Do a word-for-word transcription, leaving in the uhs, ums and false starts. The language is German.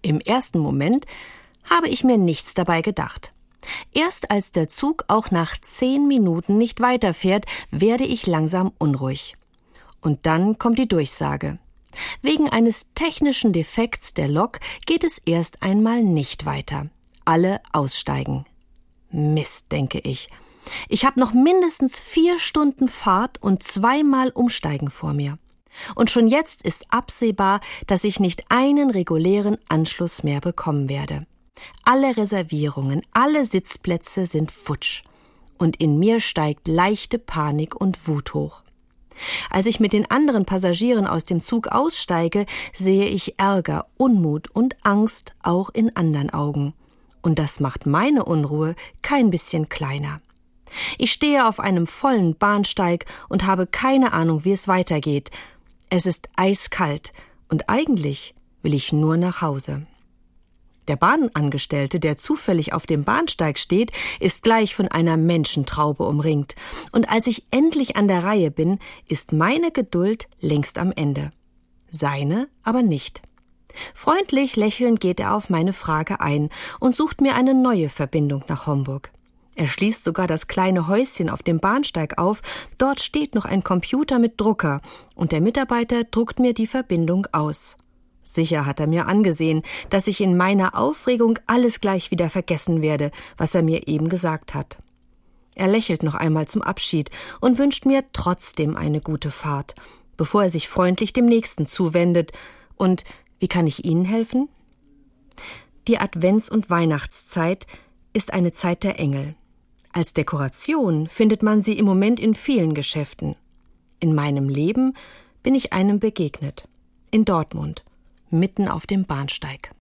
Im ersten Moment habe ich mir nichts dabei gedacht. Erst als der Zug auch nach zehn Minuten nicht weiterfährt, werde ich langsam unruhig. Und dann kommt die Durchsage. Wegen eines technischen Defekts der Lok geht es erst einmal nicht weiter. Alle aussteigen. Mist, denke ich. Ich habe noch mindestens vier Stunden Fahrt und zweimal Umsteigen vor mir. Und schon jetzt ist absehbar, dass ich nicht einen regulären Anschluss mehr bekommen werde. Alle Reservierungen, alle Sitzplätze sind futsch. Und in mir steigt leichte Panik und Wut hoch. Als ich mit den anderen Passagieren aus dem Zug aussteige, sehe ich Ärger, Unmut und Angst auch in anderen Augen. Und das macht meine Unruhe kein bisschen kleiner. Ich stehe auf einem vollen Bahnsteig und habe keine Ahnung, wie es weitergeht. Es ist eiskalt und eigentlich will ich nur nach Hause. Der Bahnangestellte, der zufällig auf dem Bahnsteig steht, ist gleich von einer Menschentraube umringt. Und als ich endlich an der Reihe bin, ist meine Geduld längst am Ende. Seine aber nicht. Freundlich lächelnd geht er auf meine Frage ein und sucht mir eine neue Verbindung nach Homburg. Er schließt sogar das kleine Häuschen auf dem Bahnsteig auf. Dort steht noch ein Computer mit Drucker und der Mitarbeiter druckt mir die Verbindung aus. Sicher hat er mir angesehen, dass ich in meiner Aufregung alles gleich wieder vergessen werde, was er mir eben gesagt hat. Er lächelt noch einmal zum Abschied und wünscht mir trotzdem eine gute Fahrt, bevor er sich freundlich dem Nächsten zuwendet. Und wie kann ich Ihnen helfen? Die Advents- und Weihnachtszeit ist eine Zeit der Engel. Als Dekoration findet man sie im Moment in vielen Geschäften. In meinem Leben bin ich einem begegnet. In Dortmund. Mitten auf dem Bahnsteig.